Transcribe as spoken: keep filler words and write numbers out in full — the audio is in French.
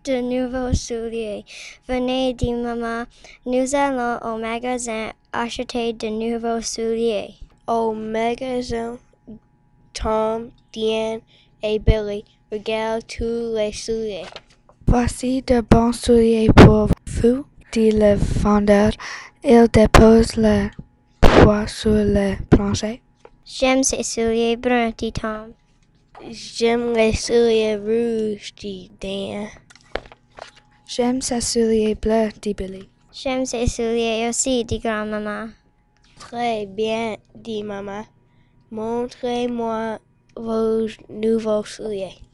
de nouveaux souliers. Venez, dit maman, nous allons au magasin acheter de nouveaux souliers. Au magasin, Tom, Diane et Billy regardent tous les souliers. Voici de bons souliers pour vous, dit le vendeur. Il dépose le poids sur le plancher. J'aime ces souliers bruns, dit Tom. J'aime les souliers rouges, dit Diane. J'aime ces souliers bleus, dit Billy. J'aime ces souliers aussi, dit grand-maman. Très bien, dit maman. Montrez-moi vos nouveaux souliers.